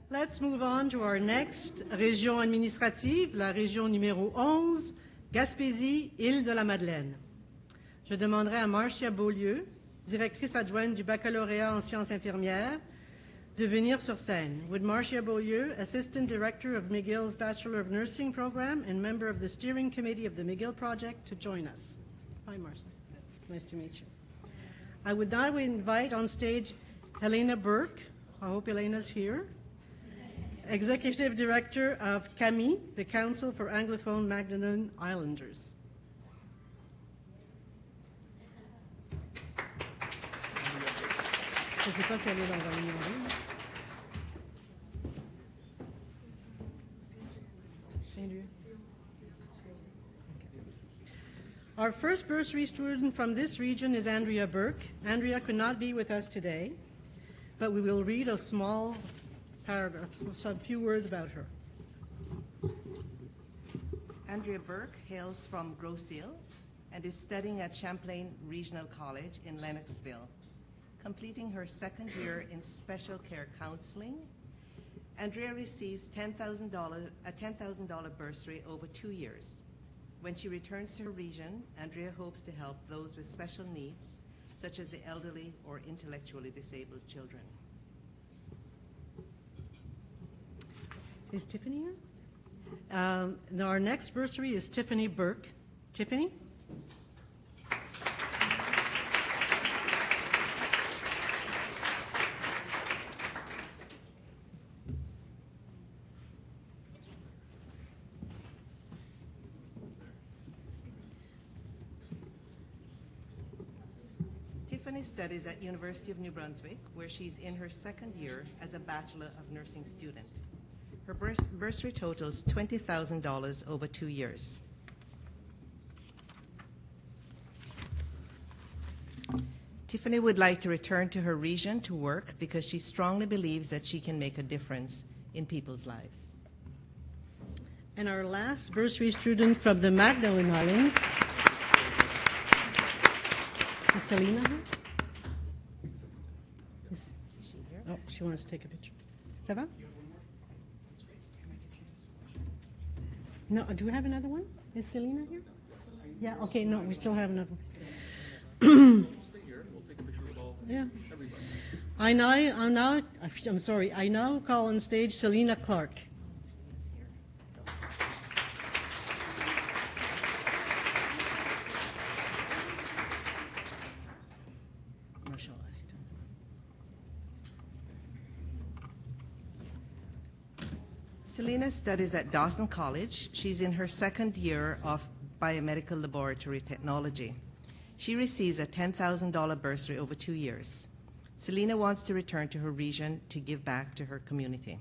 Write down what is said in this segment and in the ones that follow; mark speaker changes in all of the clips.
Speaker 1: Let's move on to our next région administrative, la région numéro 11, Gaspésie, Île-de-la-Madeleine. Je demanderai à Marcia Beaulieu, directrice adjointe du baccalauréat en sciences infirmières, de venir sur scène. Would Marcia Beaulieu, Assistant Director of McGill's Bachelor of Nursing Program and member of the steering committee of the McGill Project, to join us. Hi, Marcia. Nice to meet you. I would now invite on stage Helena Burke. I hope Helena's here. Executive Director of CAMI, the Council for Anglophone Magdalen Islanders. Je ne sais pas si elle est dans la réunion. Our first bursary student from this region is Andrea Burke. Andrea could not be with us today, but we will read a small paragraph, a few words about her.
Speaker 2: Andrea Burke hails from Grosse Ile and is studying at Champlain Regional College in Lennoxville. Completing her second year in special care counseling, Andrea receives a $10,000 bursary over 2 years. When she returns to her region, Andrea hopes to help those with special needs, such as the elderly or intellectually disabled children.
Speaker 1: Is Tiffany here? Our next bursary is Tiffany Burke. Tiffany?
Speaker 2: Tiffany studies at University of New Brunswick, where she's in her second year as a Bachelor of Nursing student. Her bursary totals $20,000 over 2 years. Tiffany would like to return to her region to work because she strongly believes that she can make a difference in people's lives.
Speaker 1: And our last bursary student from the Magdalen Islands is Selena here? Is she here? Oh, she wants to take a picture. Ça va? No, do we have another one? Is Selena here? Yeah, okay, no, we still have another one. Yeah. I'm sorry, I now call on stage Selena Clark.
Speaker 2: Selena studies at Dawson College. She's in her second year of biomedical laboratory technology. She receives a $10,000 bursary over 2 years. Selena wants to return to her region to give back to her community.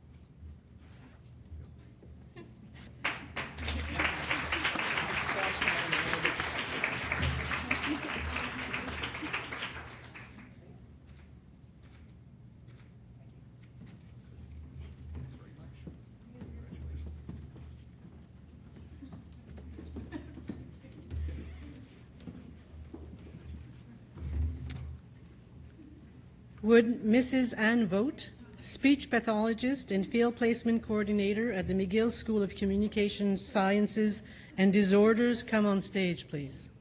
Speaker 1: Would Mrs. Ann Vogt, speech pathologist and field placement coordinator at the McGill School of Communication Sciences and Disorders, come on stage, please?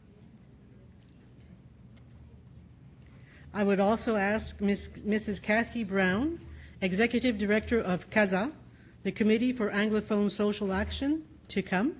Speaker 1: I would also ask Mrs. Kathy Brown, Executive Director of CASA, the Committee for Anglophone Social Action, to come.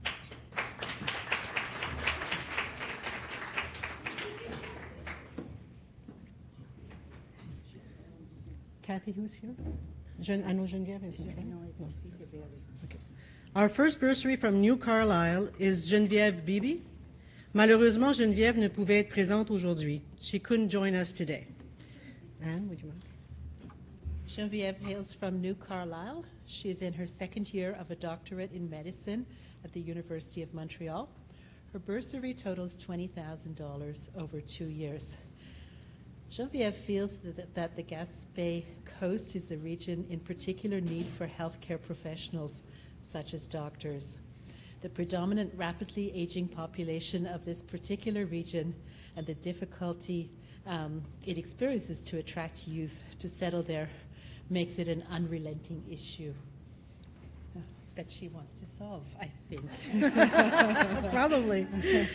Speaker 1: Kathy, who's here? I know Geneviève is here. No. Okay. Our first bursary from New Carlisle is Geneviève Beebe. Malheureusement, Geneviève ne pouvait être présente aujourd'hui. She couldn't join us today. Anne, would you mind?
Speaker 3: Geneviève hails from New Carlisle. She is in her second year of a doctorate in medicine at the University of Montreal. Her bursary totals $20,000 over 2 years. Geneviève feels that the Gaspé Coast is a region in particular need for healthcare professionals, such as doctors. The predominant rapidly aging population of this particular region and the difficulty it experiences to attract youth to settle there makes it an unrelenting issue that she wants to solve, I think.
Speaker 1: Probably.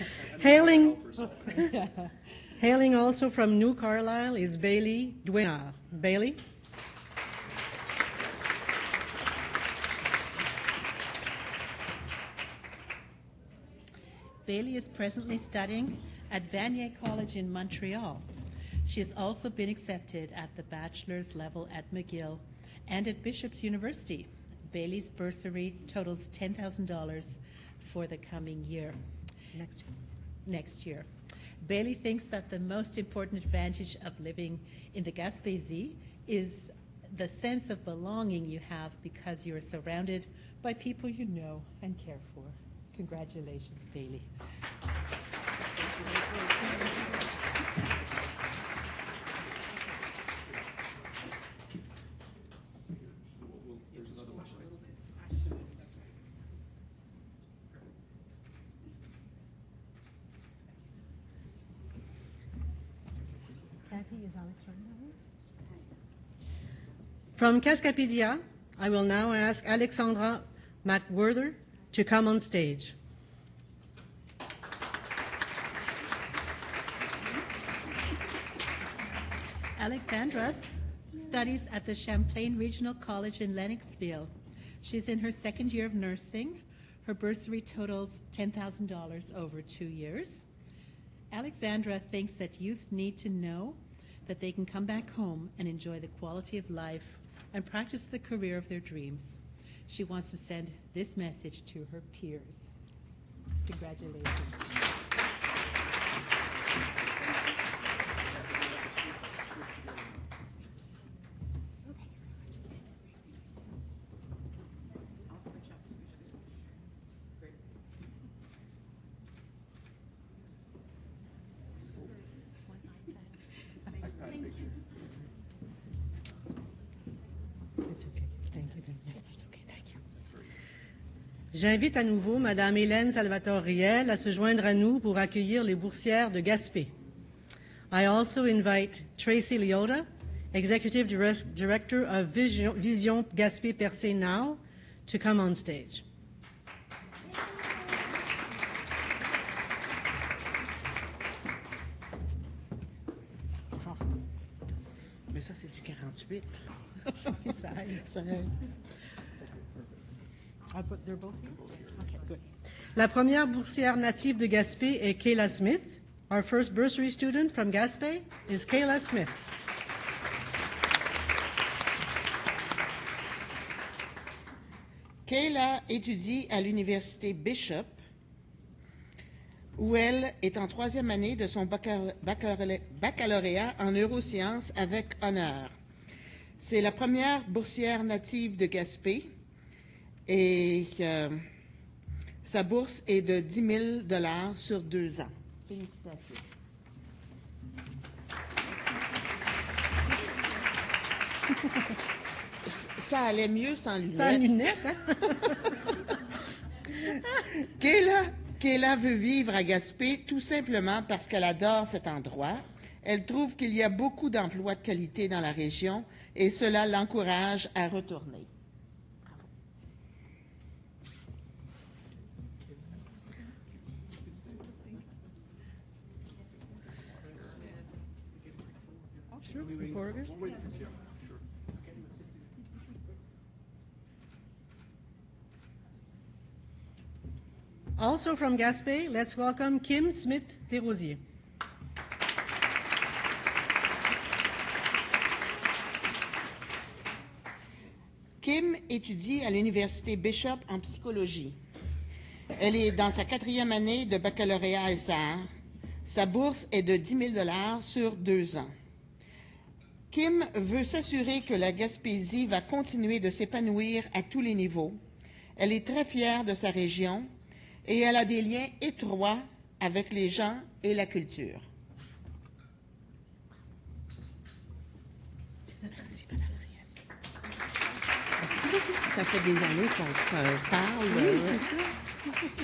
Speaker 1: Hailing also from New Carlisle is Bailey Douinard. Bailey?
Speaker 3: Bailey is presently studying at Vanier College in Montreal. She has also been accepted at the bachelor's level at McGill and at Bishop's University. Bailey's bursary totals $10,000 for the coming year. Next year. Bailey thinks that the most important advantage of living in the Gaspésie is the sense of belonging you have because you are surrounded by people you know and care for. Congratulations, Bailey.
Speaker 1: From Cascapedia, I will now ask Alexandra McWhirter to come on stage.
Speaker 3: Alexandra studies at the Champlain Regional College in Lennoxville. She's in her second year of nursing. Her bursary totals $10,000 over 2 years. Alexandra thinks that youth need to know that they can come back home and enjoy the quality of life and practice the career of their dreams. She wants to send this message to her peers. Congratulations.
Speaker 1: J'invite à nouveau Mme Hélène Salvatore-Riel à se joindre à nous pour accueillir les boursières de Gaspé. I also invite Tracy Leota, Executive Director of Vision Gaspé Percé Now, to come on stage.
Speaker 4: Mais ça, c'est du 48.
Speaker 1: Ça aide.
Speaker 4: Ça aide.
Speaker 1: They're both here? Okay, good. La première boursière native de Gaspé est Kayla Smith. Our first bursary student from Gaspé is Kayla Smith.
Speaker 4: Kayla étudie à l'université Bishop, où elle est en 3e année de son baccalauréat en neurosciences avec honneur. C'est la première boursière native de Gaspé et sa bourse est de 10 000 $ sur 2 ans. Félicitations. Ça allait mieux sans lunettes.
Speaker 1: Sans lunettes, hein?
Speaker 4: Kayla veut vivre à Gaspé tout simplement parce qu'elle adore cet endroit. Elle trouve qu'il y a beaucoup d'emplois de qualité dans la région et cela l'encourage à retourner.
Speaker 1: Sure, before her. Also from Gaspé, let's welcome Kim Smith-Desrosiers.
Speaker 4: Kim étudie à l'université Bishop en psychologie. Elle est dans sa 4e année de baccalauréat à arts. Sa bourse est de 10 000 $ sur 2 ans. Kim veut s'assurer que la Gaspésie va continuer de s'épanouir à tous les niveaux. Elle est très fière de sa région et elle a des liens étroits avec les gens et la culture.
Speaker 1: Merci, Mme Riel.
Speaker 4: Merci. Ça fait des années qu'on se parle.
Speaker 1: Oui, c'est ça.